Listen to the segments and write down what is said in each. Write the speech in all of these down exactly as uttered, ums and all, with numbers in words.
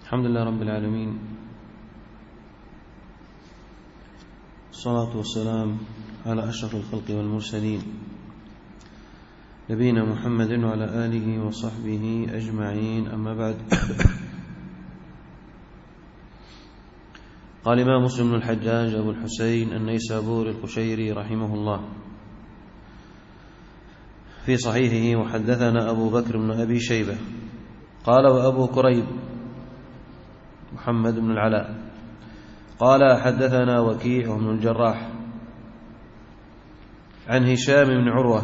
الحمد لله رب العالمين، الصلاة والسلام على أشرف الخلق والمرسلين نبينا محمد وعلى آله وصحبه أجمعين، أما بعد. قال الإمام مسلم بن الحجاج أبو الحسين النيسابوري القشيري رحمه الله في صحيحه: وحدثنا أبو بكر بن أبي شيبة قال وأبو كريب محمد بن العلاء قال حدثنا وكيع بن الجراح عن هشام بن عروة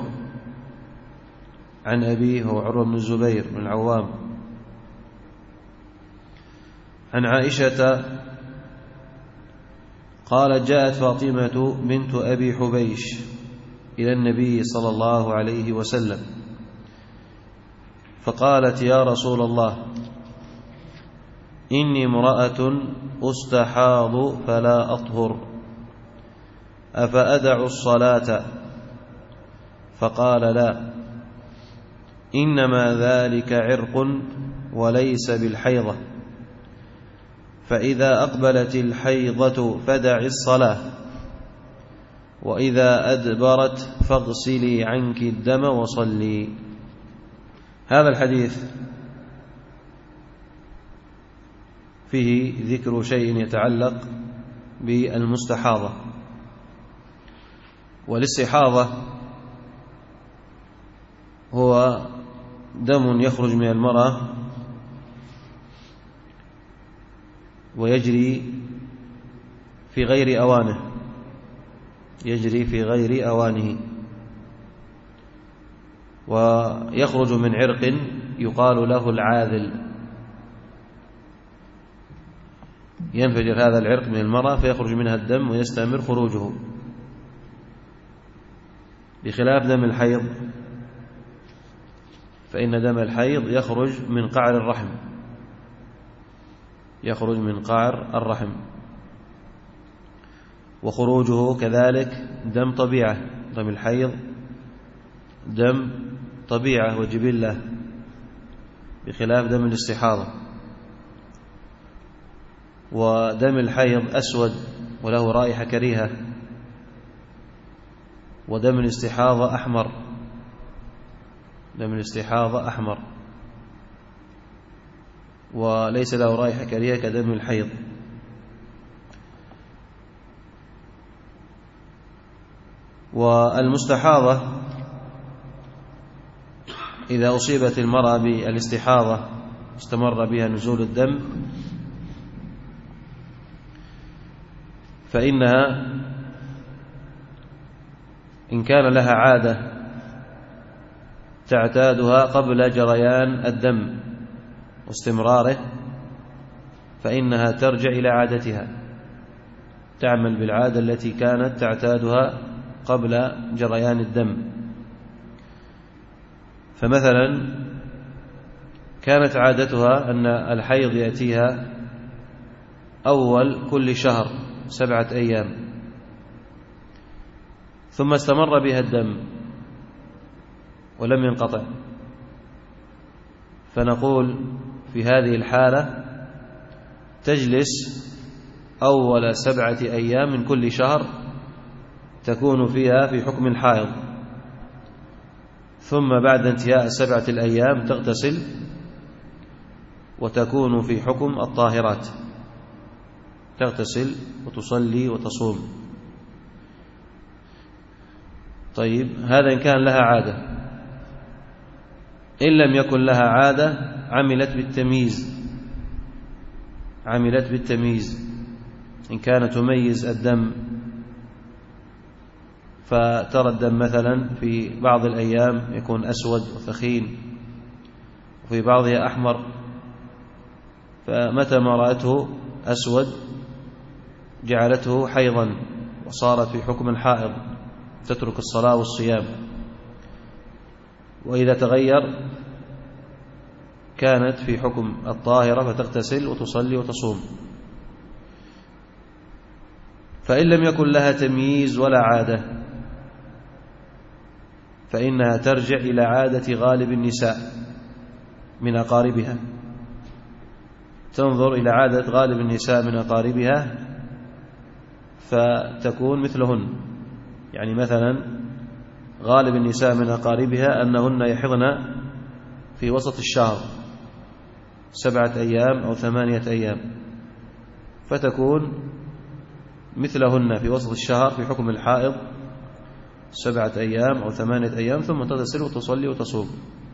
عن أبيه هو عروة بن الزبير بن العوام عن عائشة قالت: جاءت فاطمة بنت أبي حبيش إلى النبي صلى الله عليه وسلم فقالت: يا رسول الله، إني امرأة أستحاض فلا أطهر، أفأدع الصلاة؟ فقال: لا، إنما ذلك عرق وليس بالحيضة، فإذا أقبلت الحيضة فدع الصلاة، وإذا أدبرت فاغسلي عنك الدم وصلي. هذا الحديث فيه ذكر شيء يتعلق بالمستحاضة، والاستحاضة هو دم يخرج من المرأة ويجري في غير أوانه يجري في غير أوانه ويخرج من عرق يقال له العاذل. ينفجر هذا العرق من المرأة فيخرج منها الدم ويستمر خروجه، بخلاف دم الحيض، فإن دم الحيض يخرج من قعر الرحم يخرج من قعر الرحم وخروجه كذلك دم طبيعة. دم الحيض دم طبيعة وجبلة، بخلاف دم الاستحاضة. ودم الحيض أسود وله رائحة كريهة، ودم الاستحاضة أحمر دم الاستحاضة أحمر وليس له رائحة كريهة كدم الحيض. والمستحاضة إذا أصيبت المرأة بالاستحاضة استمر بها نزول الدم، فإنها إن كان لها عادة تعتادها قبل جريان الدم واستمراره، فإنها ترجع إلى عادتها، تعمل بالعادة التي كانت تعتادها قبل جريان الدم. فمثلا كانت عادتها أن الحيض يأتيها أول كل شهر سبعة أيام، ثم استمر بها الدم ولم ينقطع، فنقول في هذه الحالة تجلس أول سبعة أيام من كل شهر تكون فيها في حكم الحائض، ثم بعد انتهاء السبعة الأيام تغتسل وتكون في حكم الطاهرات، تغتسل وتصلي وتصوم. طيب، هذا إن كان لها عادة. إن لم يكن لها عادة عملت بالتمييز عملت بالتمييز إن كانت تميز الدم، فترى الدم مثلا في بعض الأيام يكون أسود وثخين وفي بعضها أحمر، فمتى ما رأته أسود جعلته حيضا وصارت في حكم الحائض، تترك الصلاة والصيام. وإذا تغير كانت في حكم الطاهرة فتغتسل وتصلي وتصوم. فإن لم يكن لها تمييز ولا عادة فإنها ترجع إلى عادة غالب النساء من أقاربها، تنظر إلى عادة غالب النساء من أقاربها فتكون مثلهن. يعني مثلا غالب النساء من أقاربها أنهن يحضن في وسط الشهر سبعة أيام أو ثمانية أيام، فتكون مثلهن في وسط الشهر في حكم الحائض سبعة أيام أو ثمانية أيام، ثم تغتسل وتصلي وتصوم.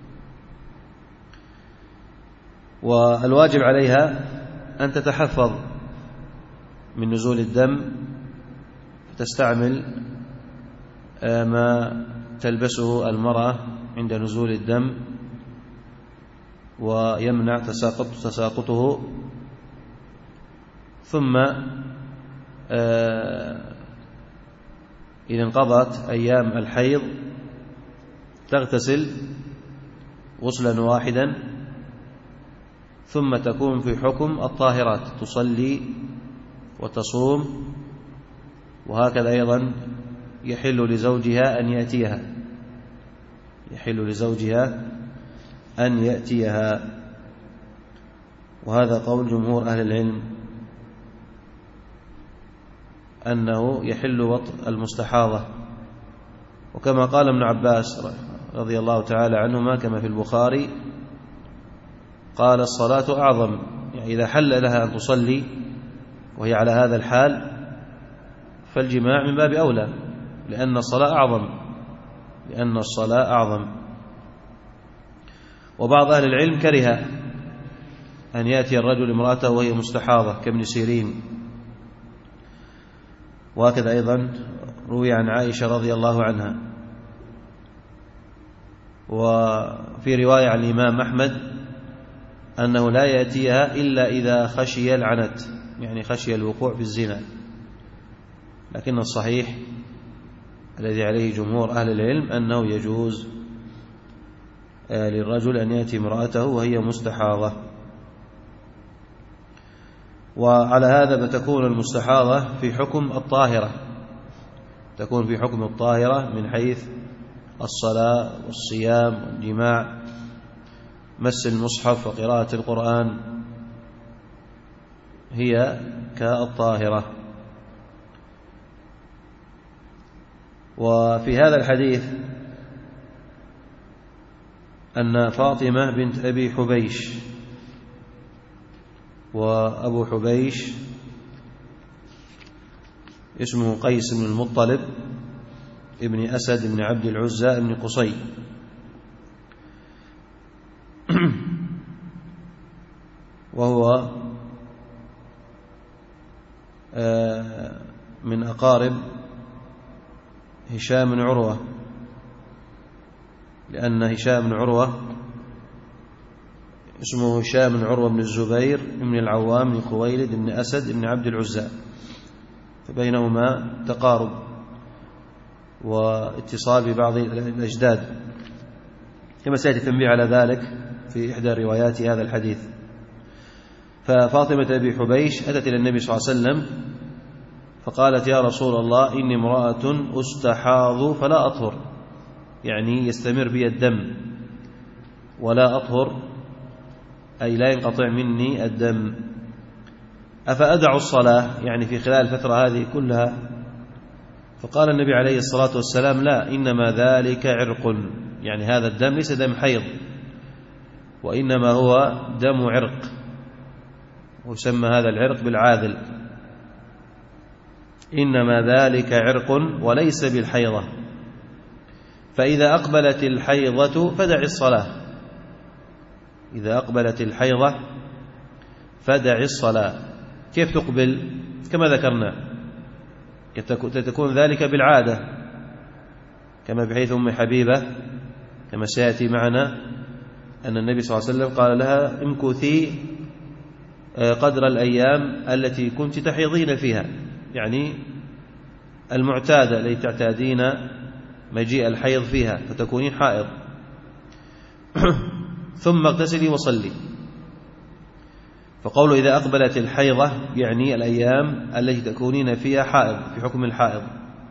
والواجب عليها أن تتحفظ من نزول الدم، فتستعمل ما تلبسه المرأة عند نزول الدم ويمنع تساقط تساقطه. ثم إذا انقضت أيام الحيض تغتسل غسلا واحدا، ثم تكون في حكم الطاهرات، تصلي وتصوم. وهكذا أيضا يحل لزوجها أن يأتيها يحل لزوجها أن يأتيها وهذا قول جمهور أهل العلم أنه يحل وطء المستحاضة. وكما قال ابن عباس رضي الله تعالى عنهما كما في البخاري قال الصلاة أعظم، يعني إذا حل لها أن تصلي وهي على هذا الحال فالجماع من باب أولى، لأن الصلاة أعظم لأن الصلاة أعظم. وبعض أهل العلم كره أن يأتي الرجل امرأته وهي مستحاضة كابن سيرين، وهكذا أيضا روي عن عائشة رضي الله عنها. وفي رواية عن الإمام أحمد أنه لا يأتيها إلا إذا خشي العنت، يعني خشي الوقوع في الزنا. لكن الصحيح الذي عليه جمهور أهل العلم أنه يجوز للرجل أن يأتي امرأته وهي مستحاضة. وعلى هذا فتكون المستحاضة في حكم الطاهرة، تكون في حكم الطاهرة من حيث الصلاة والصيام والجماع، مس المصحف وقراءة القرآن، هي كالطاهرة. وفي هذا الحديث أن فاطمة بنت أبي حبيش، وأبو حبيش اسمه قيس بن المطلب ابن أسد بن عبد العزى بن قصي، وهو من أقارب هشام بن عروة، لأن هشام بن عروة اسمه هشام بن عروة بن الزبير بن العوام بن خويلد بن أسد بن عبد العزى، فبينهما تقارب واتصال ببعض الأجداد، كما سيأتي التنبيه على ذلك في إحدى روايات هذا الحديث. ففاطمة أبي حبيش أتت إلى النبي صلى الله عليه وسلم فقالت يا رسول الله إني امرأة أستحاض فلا أطهر، يعني يستمر بي الدم ولا أطهر، أي لا ينقطع مني الدم، أفأدع الصلاة يعني في خلال الفترة هذه كلها؟ فقال النبي عليه الصلاة والسلام لا، إنما ذلك عرق، يعني هذا الدم ليس دم حيض، وإنما هو دم عرق، ويسمى هذا العرق بالعاذل، إنما ذلك عرق وليس بالحيضة، فإذا أقبلت الحيضة فدع الصلاة، إذا أقبلت الحيضة فدع الصلاة. كيف تقبل؟ كما ذكرنا تكون ذلك بالعادة، كما بحيث أم حبيبة كما سيأتي معنا أن النبي صلى الله عليه وسلم قال لها امكثي قدر الأيام التي كنت تحيضين فيها، يعني المعتادة التي تعتادين مجيء الحيض فيها فتكونين حائض، ثم اغتسلي وصلي. فقوله إذا أقبلت الحيضة يعني الأيام التي تكونين فيها حائض في حكم الحائض،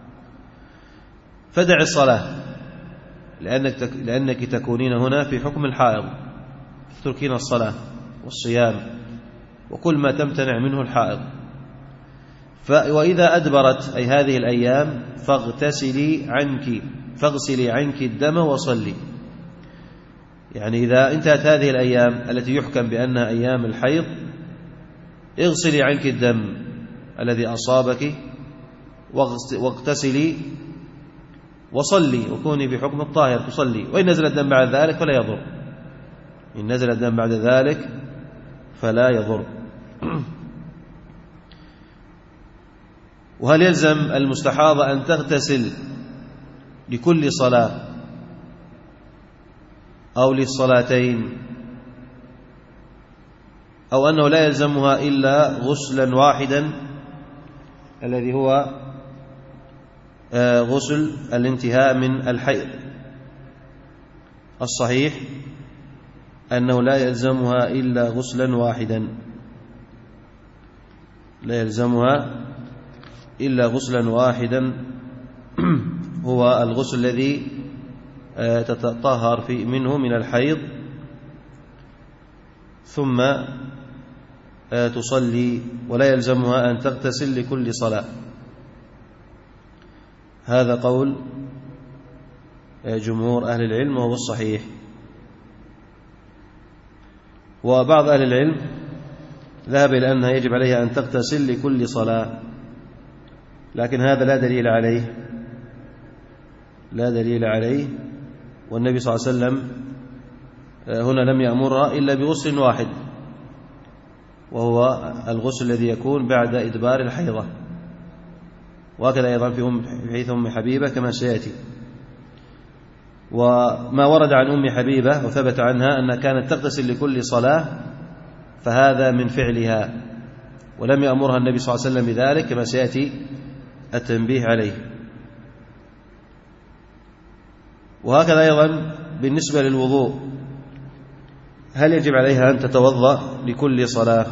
فدع الصلاة لأنك, لأنك تكونين هنا في حكم الحائض، تتركين الصلاة والصيام وكل ما تمتنع منه الحائض. وإذا أدبرت أي هذه الأيام فاغتسلي عنك فاغسلي عنك الدم وصلي. يعني إذا انتهت هذه الأيام التي يحكم بأنها أيام الحيض اغسلي عنك الدم الذي أصابك واغتسلي وصلي وكوني بحكم الطاهر تصلي. وإن نزل الدم بعد ذلك فلا يضر إن نزل الدم بعد ذلك فلا يضر. وهل يلزم المستحاضة أن تغتسل لكل صلاة أو للصلاتين، أو أنه لا يلزمها إلا غسلا واحدا الذي هو غسل الانتهاء من الحيض؟ الصحيح أنه لا يلزمها إلا غسلا واحدا لا يلزمها إلا غسلا واحدا هو الغسل الذي تتطهر في منه من الحيض ثم تصلي، ولا يلزمها أن تغتسل لكل صلاة. هذا قول جمهور أهل العلم وهو الصحيح. وبعض أهل العلم ذهب إلى أنها يجب عليها أن تغتسل لكل صلاة، لكن هذا لا دليل عليه لا دليل عليه والنبي صلى الله عليه وسلم هنا لم يأمرها إلا بغسل واحد، وهو الغسل الذي يكون بعد إدبار الحيضة. وهكذا أيضا في أم حديث أم حبيبة كما سيأتي. وما ورد عن أم حبيبة وثبت عنها أنها كانت تغتسل لكل صلاة فهذا من فعلها، ولم يأمرها النبي صلى الله عليه وسلم بذلك كما سيأتي التنبيه عليه. وهكذا أيضا بالنسبة للوضوء، هل يجب عليها أن تتوضأ لكل صلاة؟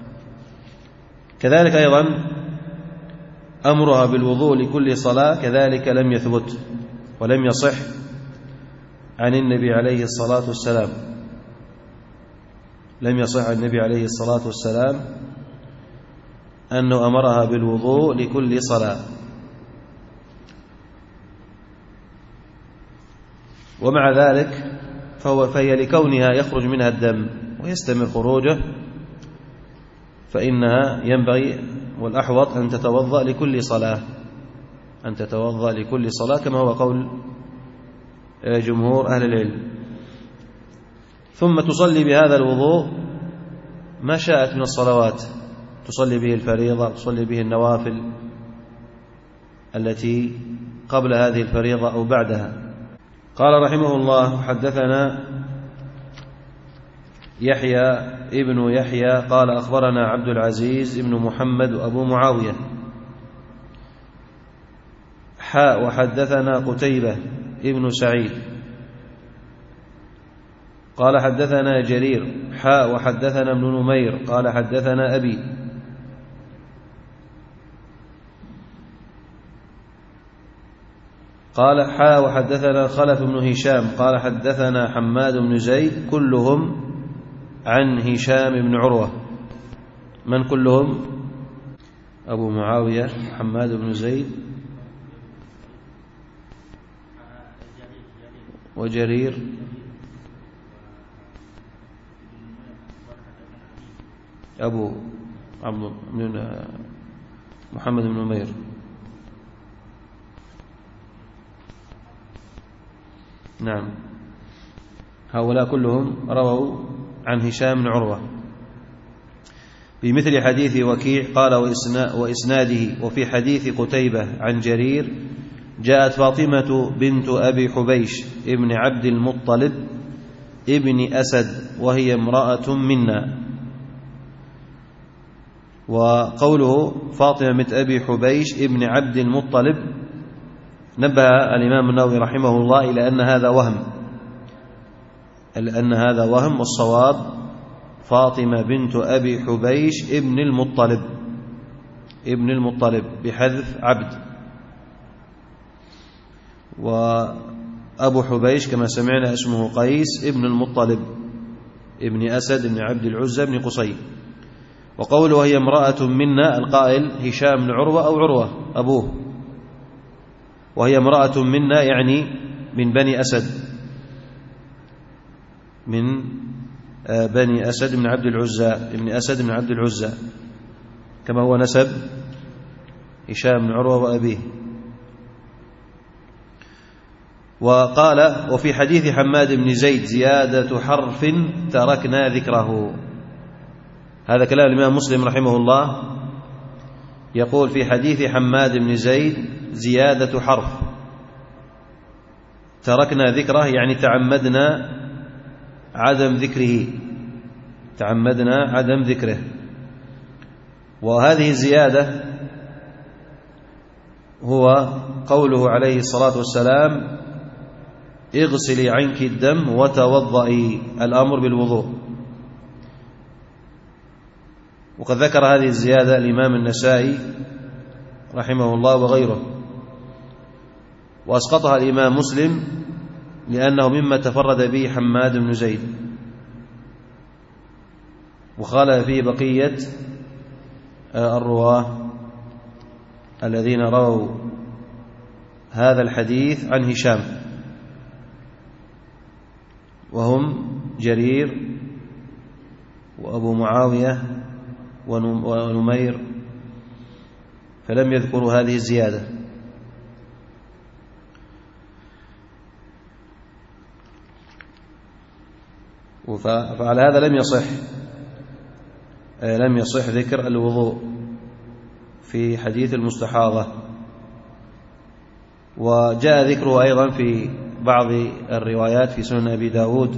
كذلك أيضا أمرها بالوضوء لكل صلاة كذلك لم يثبت ولم يصح عن النبي عليه الصلاة والسلام لم يصح عن النبي عليه الصلاة والسلام أنه أمرها بالوضوء لكل صلاة. ومع ذلك فهو فهي لكونها يخرج منها الدم ويستمر خروجه فإنها ينبغي والأحوط أن تتوضأ لكل صلاة أن تتوضأ لكل صلاة كما هو قول جمهور أهل العلم. ثم تصلي بهذا الوضوء ما شاءت من الصلوات، تصلي به الفريضة، تصلي به النوافل التي قبل هذه الفريضة أو بعدها. قال رحمه الله: حدثنا يحيى ابن يحيى قال أخبرنا عبد العزيز ابن محمد أبو معاوية حاء وحدثنا قتيبة ابن سعيد قال حدثنا جرير حاء وحدثنا ابن نمير قال حدثنا أبي قال حاء وحدثنا خلف بن هشام قال حدثنا حماد بن زيد كلهم عن هشام بن عروة. من كلهم؟ أبو معاوية حماد بن زيد وجرير أبو عبد محمد بن نمير. نعم، هؤلاء كلهم رووا عن هشام بن عروة بمثل حديث وكيع. قال وإسناده وفي حديث قتيبة عن جرير جاءت فاطمة بنت أبي حبيش ابن عبد المطلب ابن أسد وهي امرأة منا. وقوله فاطمة بنت أبي حبيش ابن عبد المطلب نبه الإمام النووي رحمه الله إلى أن هذا وهم لأن هذا وهم والصواب فاطمة بنت أبي حبيش ابن المطلب ابن المطلب بحذف عبد. وأبو حبيش كما سمعنا اسمه قيس ابن المطلب ابن أسد ابن عبد العزى ابن قصي. وقوله وهي امرأة منا، القائل هشام بن عروة أو عروة أبوه، وهي امرأة منا يعني من بني أسد، من بني أسد بن عبد العزى، ابن أسد بن عبد العزى، كما هو نسب هشام بن عروة وأبيه. وقال وفي حديث حماد بن زيد زيادة حرف تركنا ذكره. هذا كلام الإمام مسلم رحمه الله، يقول في حديث حماد بن زيد زيادة حرف تركنا ذكره، يعني تعمدنا عدم ذكره، تعمدنا عدم ذكره. وهذه الزيادة هو قوله عليه الصلاة والسلام اغسلي عنك الدم وتوضئي، الأمر بالوضوء. وقد ذكر هذه الزيادة الإمام النسائي رحمه الله وغيره، وأسقطها الإمام مسلم لأنه مما تفرد به حماد بن زيد، وخالف فيه بقية الرواه الذين رووا هذا الحديث عن هشام، وهم جرير وأبو معاوية ونمير، فلم يذكروا هذه الزيادة. فعلى هذا لم يصح لم يصح ذكر الوضوء في حديث المستحاضة. وجاء ذكره أيضا في بعض الروايات في سنن أبي داود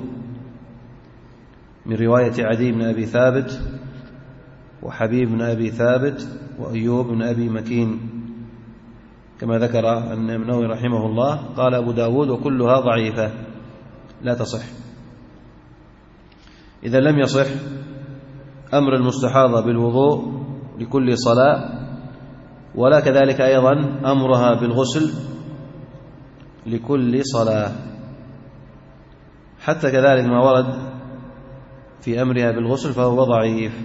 من رواية عدي بن أبي ثابت وحبيب بن أبي ثابت وأيوب بن أبي مكين، كما ذكر النووي رحمه الله. قال أبو داود وكلها ضعيفة لا تصح. إذا لم يصح أمر المستحاضة بالوضوء لكل صلاة، ولا كذلك أيضا أمرها بالغسل لكل صلاة، حتى كذلك ما ورد في أمرها بالغسل فهو ضعيف.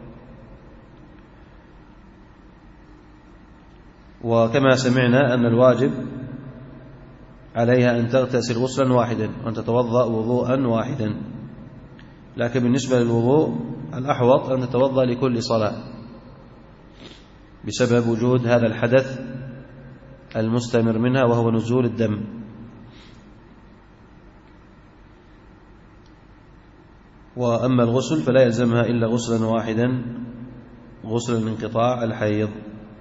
وكما سمعنا أن الواجب عليها أن تغتسل غسلا واحدا وأن تتوضأ وضوءا واحدا، لكن بالنسبة للوضوء الأحوط أن تتوضأ لكل صلاة بسبب وجود هذا الحدث المستمر منها وهو نزول الدم. وأما الغسل فلا يلزمها إلا غسلا واحدا، غسل من انقطاع الحيض.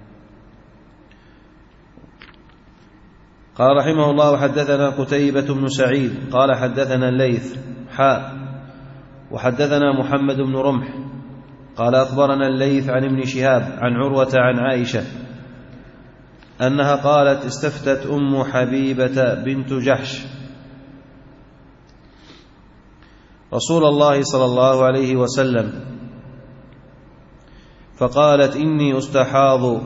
قال رحمه الله وحدثنا قتيبة بن سعيد قال حدثنا الليث حاء وحدثنا محمد بن رمح قال أخبرنا الليث عن ابن شهاب عن عروة عن عائشة أنها قالت استفتت أم حبيبة بنت جحش رسول الله صلى الله عليه وسلم فقالت إني أستحاض،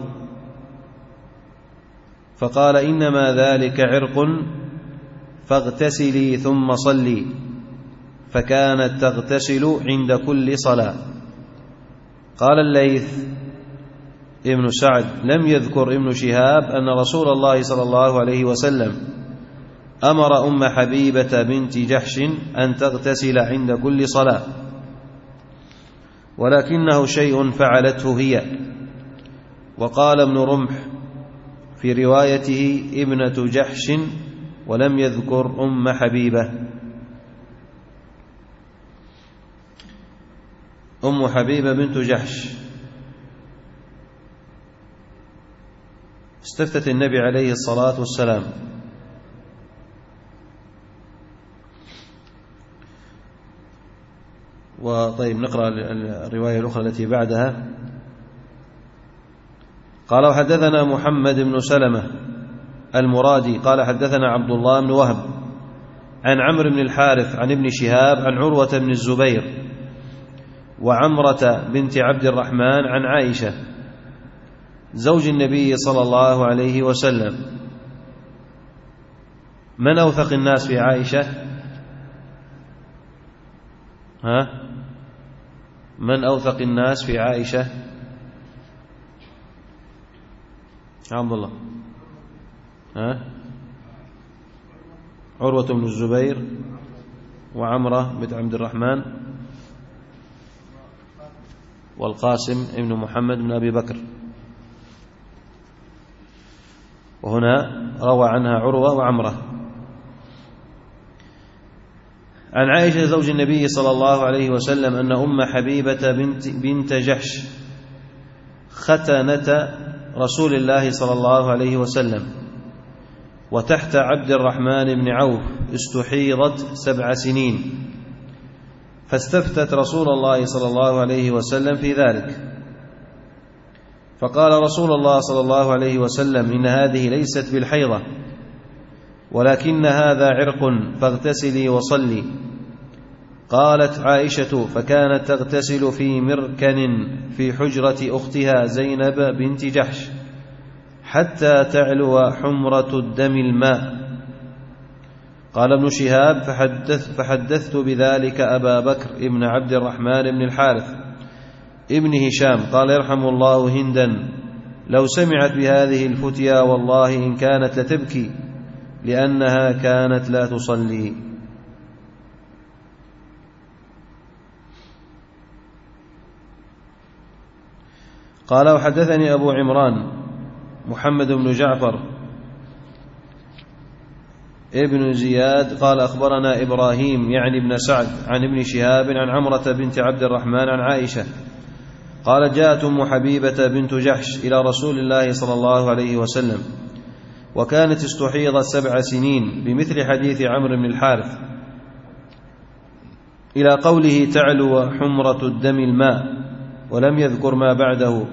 فقال إنما ذلك عرق فاغتسلي ثم صلي، فكانت تغتسل عند كل صلاة. قال الليث ابن سعد لم يذكر ابن شهاب أن رسول الله صلى الله عليه وسلم أمر أم حبيبة بنت جحش أن تغتسل عند كل صلاة، ولكنه شيء فعلته هي. وقال ابن رمح في روايته ابنة جحش ولم يذكر أم حبيبة. أم حبيبة بنت جحش استفتت النبي عليه الصلاة والسلام وطيب نقرأ الرواية الأخرى التي بعدها. قال وحدثنا محمد بن سلمة المرادي قال حدثنا عبد الله بن وهب عن عمرو بن الحارث عن ابن شهاب عن عروة بن الزبير وعمرة بنت عبد الرحمن عن عائشة زوج النبي صلى الله عليه وسلم. من أوثق الناس في عائشة؟ ها؟ من أوثق الناس في عائشة؟ عبد الله ها؟ عروة بن الزبير وعمرة بنت عبد الرحمن والقاسم ابن محمد بن أبي بكر. وهنا روى عنها عروة وعمرة. عن عائشة زوج النبي صلى الله عليه وسلم أن أم حبيبة بنت, بنت جحش ختنة رسول الله صلى الله عليه وسلم وتحت عبد الرحمن بن عوف استحيضت سبع سنين، فاستفتت رسول الله صلى الله عليه وسلم في ذلك، فقال رسول الله صلى الله عليه وسلم: إن هذه ليست بالحيضة ولكن هذا عرق فاغتسلي وصلي. قالت عائشة: فكانت تغتسل في مركن في حجرة أختها زينب بنت جحش حتى تعلو حمرة الدم الماء. قال ابن شهاب: فحدث فحدثت بذلك أبا بكر ابن عبد الرحمن بن الحارث ابن هشام قال: يرحم الله هندا لو سمعت بهذه الفتيا والله إن كانت لتبكي لأنها كانت لا تصلي. قال: وحدثني أبو عمران محمد بن جعفر ابن زياد قال: أخبرنا إبراهيم يعني ابن سعد عن ابن شهاب عن عمرة بنت عبد الرحمن عن عائشة قال: جاءت أم حبيبة بنت جحش إلى رسول الله صلى الله عليه وسلم وكانت استحيضت سبع سنين بمثل حديث عمرو بن الحارث إلى قوله: تعلو حمرة الدم الماء، ولم يذكر ما بعده.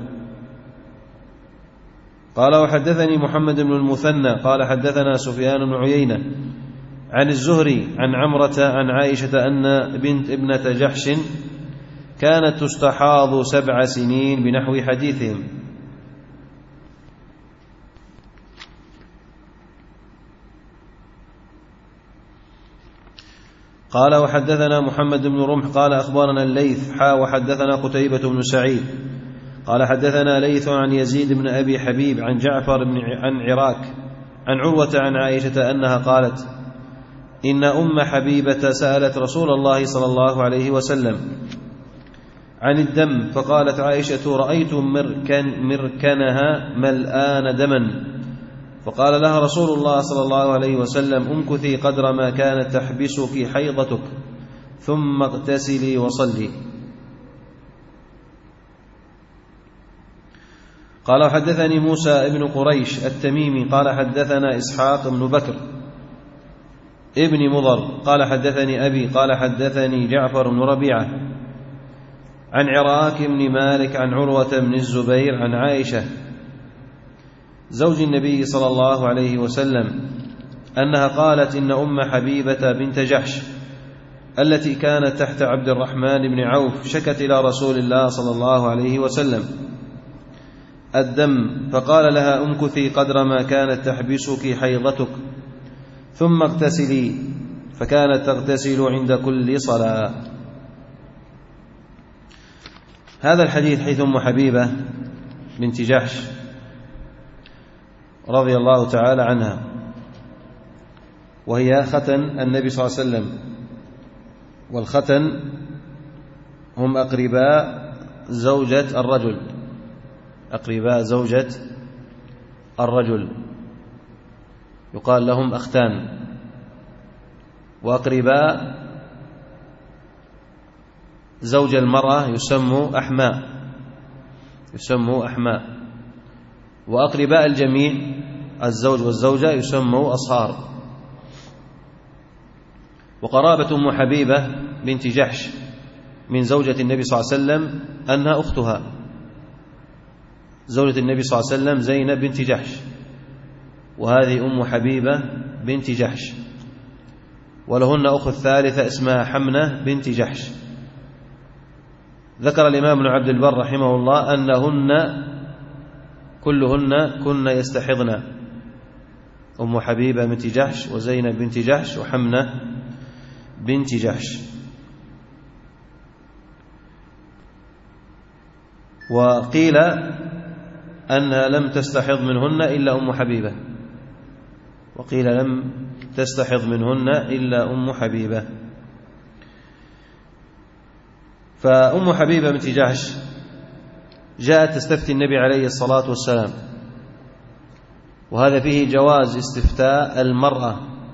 قال: وحدثني محمد بن المثنى قال: حدثنا سفيان بن عيينة عن الزهري عن عمرة عن عائشة أن بنت ابنة جحش كانت تستحاض سبع سنين بنحو حديثهم. قال: وحدثنا محمد بن رمح قال: أخبرنا الليث حا وحدثنا قتيبة بن سعيد قال: حدثنا ليث عن يزيد بن أبي حبيب عن جعفر بن عن عراك عن عروة عن عائشة أنها قالت: إن أم حبيبة سألت رسول الله صلى الله عليه وسلم عن الدم، فقالت عائشة: رأيت مركن مركنها ملآن دما، فقال لها رسول الله صلى الله عليه وسلم: امكثي قدر ما كانت تحبسك حيضتك ثم اغتسلي وصلي. قال: حدثني موسى ابن قريش التميمي قال: حدثنا إسحاق بن بكر ابن مضر قال: حدثني أبي قال: حدثني جعفر بن ربيعة عن عراك بن مالك عن عروة بن الزبير عن عائشة زوج النبي صلى الله عليه وسلم أنها قالت: إن أم حبيبة بنت جحش التي كانت تحت عبد الرحمن بن عوف شكت إلى رسول الله صلى الله عليه وسلم الدم، فقال لها: امكثي قدر ما كانت تحبسك حيضتك ثم اغتسلي، فكانت تغتسل عند كل صلاة. هذا الحديث حيث أم حبيبة بنت جحش رضي الله تعالى عنها، وهي ختن النبي صلى الله عليه وسلم، والختن هم أقرباء زوجة الرجل، أقرباء زوجة الرجل يقال لهم أختان، وأقرباء زوج المرأة يسموا أحماء يسموا أحماء وأقرباء الجميع الزوج والزوجة يسموا أصهار. وقرابة أم حبيبة بنت جحش من زوجة النبي صلى الله عليه وسلم أنها أختها، زوجة النبي صلى الله عليه وسلم زينب بنت جحش، وهذه أم حبيبة بنت جحش، ولهن أخت ثالثة اسمها حمنة بنت جحش. ذكر الإمام ابن عبد البر رحمه الله أنهن كلهن كن يستحضن، أم حبيبة بنت جحش وزينب بنت جحش وحمنة بنت جحش. وقيل أنها لم تستحض منهن إلا أم حبيبة، وقيل لم تستحض منهن إلا أم حبيبة. فأم حبيبة بنت جحش جاءت تستفتي النبي عليه الصلاة والسلام، وهذا فيه جواز استفتاء المرأة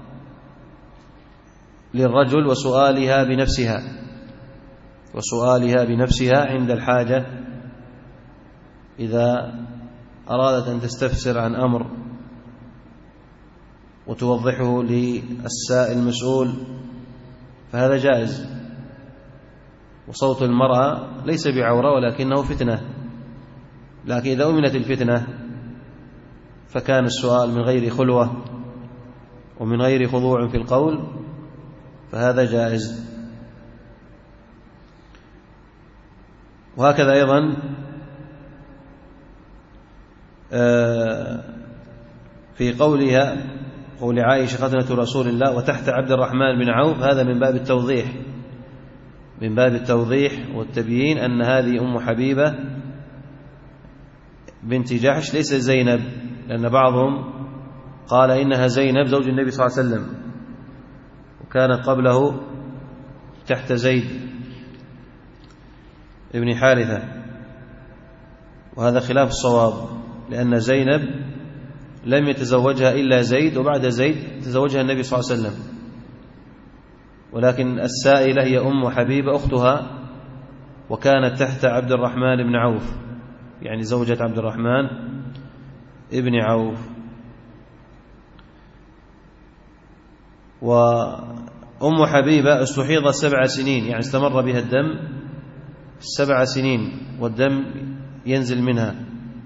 للرجل وسؤالها بنفسها وسؤالها بنفسها عند الحاجة، إذا أرادت أن تستفسر عن أمر وتوضحه للسائل المسؤول فهذا جائز. وصوت المرأة ليس بعورة ولكنه فتنة، لكن إذا أمنت الفتنة فكان السؤال من غير خلوة ومن غير خضوع في القول فهذا جائز. وهكذا أيضا في قولها قول عائشة خزنة رسول الله وتحت عبد الرحمن بن عوف، هذا من باب التوضيح من باب التوضيح والتبيين أن هذه أم حبيبة بنت جحش ليس زينب، لأن بعضهم قال إنها زينب زوج النبي صلى الله عليه وسلم وكانت قبله تحت زيد ابن حارثة، وهذا خلاف الصواب، لأن زينب لم يتزوجها إلا زيد، وبعد زيد تزوجها النبي صلى الله عليه وسلم، ولكن السائلة هي أم حبيبة أختها، وكانت تحت عبد الرحمن بن عوف، يعني زوجة عبد الرحمن ابن عوف. وأم حبيبة استحيض سبع سنين، يعني استمر بها الدم سبع سنين والدم ينزل منها،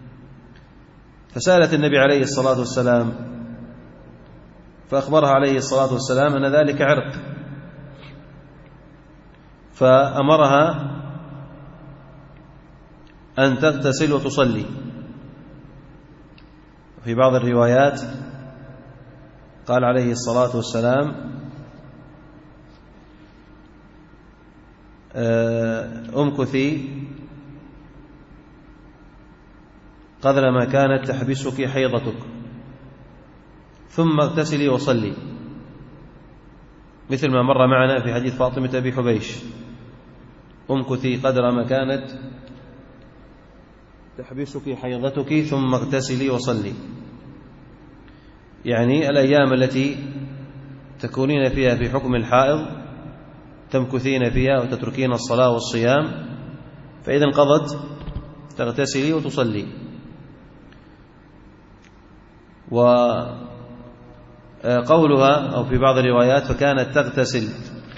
فسألت النبي عليه الصلاة والسلام فأخبرها عليه الصلاة والسلام أن ذلك عرق، فأمرها أن تغتسل وتصلي. في بعض الروايات قال عليه الصلاة والسلام امكثي قدر ما كانت تحبسك حيضتك ثم اغتسلي وصلي، مثل ما مر معنا في حديث فاطمة أبي حبيش، امكثي قدر ما كانت تحبسك حيضتك ثم اغتسلي وصلي، يعني الأيام التي تكونين فيها في حكم الحائض تمكثين فيها وتتركين الصلاة والصيام، فإذا انقضت تغتسلي وتصلي. وقولها أو في بعض الروايات فكانت تغتسل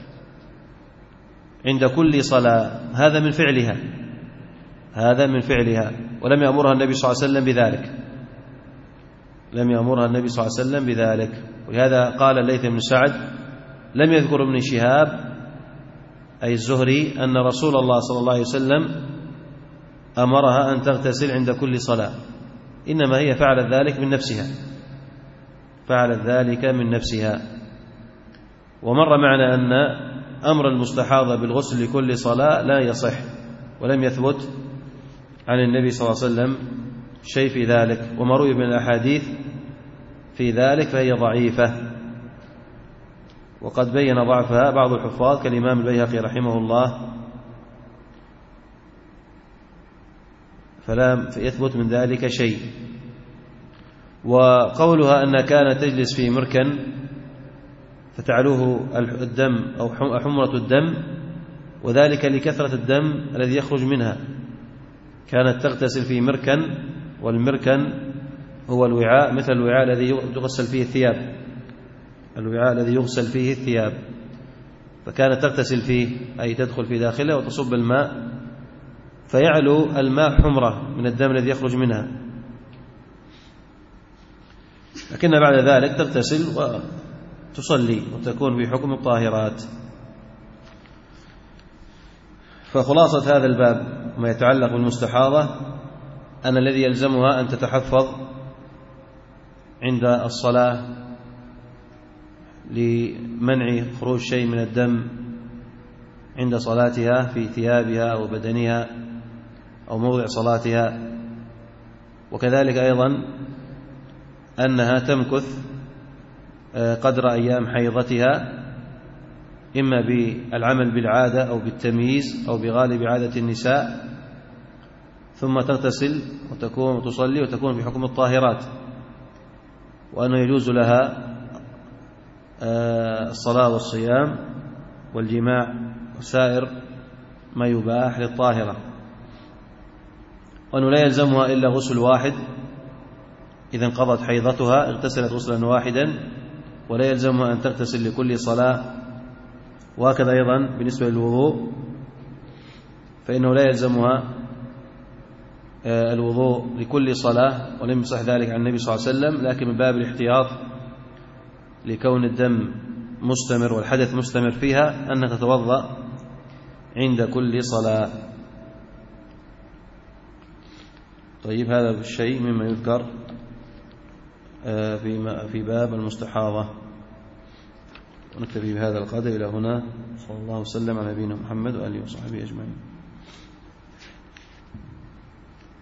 عند كل صلاة، هذا من فعلها هذا من فعلها ولم يأمرها النبي صلى الله عليه وسلم بذلك لم يأمرها النبي صلى الله عليه وسلم بذلك ولهذا قال الليث بن سعد لم يذكر ابن شهاب أي الزهري أن رسول الله صلى الله عليه وسلم أمرها أن تغتسل عند كل صلاة، إنما هي فعلت ذلك من نفسها فعلت ذلك من نفسها. ومر معنا أن أمر المستحاضة بالغسل لكل صلاة لا يصح، ولم يثبت عن النبي صلى الله عليه وسلم شيء في ذلك، وما روي من الأحاديث في ذلك فهي ضعيفة، وقد بين ضعفها بعض الحفاظ كالإمام البيهقي رحمه الله، فلا يثبت من ذلك شيء. وقولها أنها كانت تجلس في مركن فتعلوه الدم أو حمرة الدم، وذلك لكثرة الدم الذي يخرج منها، كانت تغتسل في مركن، والمركن هو الوعاء مثل الوعاء الذي يغسل فيه الثياب الوعاء الذي يغسل فيه الثياب فكانت تغتسل فيه، أي تدخل في داخله وتصب الماء فيعلو الماء حمرة من الدم الذي يخرج منها، لكن بعد ذلك تغتسل وتصلي وتكون بحكم الطاهرات. فخلاصة هذا الباب ما يتعلق بالمستحاضة أن الذي يلزمها أن تتحفظ عند الصلاة لمنع خروج شيء من الدم عند صلاتها في ثيابها أو بدنها أو موضع صلاتها. وكذلك أيضا أنها تمكث قدر أيام حيضتها، إما بالعمل بالعادة أو بالتمييز أو بغالب عادة النساء، ثم تغتسل وتكون وتصلي وتكون في حكم الطاهرات، وأنه يجوز لها الصلاة والصيام والجماع وسائر ما يباح للطاهرة، وأنه لا يلزمها إلا غسل واحد إذا انقضت حيضتها اغتسلت غسلا واحدا، ولا يلزمها أن تغتسل لكل صلاة. وهكذا أيضا بالنسبة للوضوء، فإنه لا يلزمها الوضوء لكل صلاة، ولم يصح ذلك عن النبي صلى الله عليه وسلم، لكن من باب الاحتياط لكون الدم مستمر والحدث مستمر فيها أن تتوضأ عند كل صلاة. طيب، هذا الشيء مما يذكر في باب المستحاضة. ونكتفي بهذا القدر إلى هنا. صلى الله وسلم على نبينا محمد وآله وصحبه أجمعين.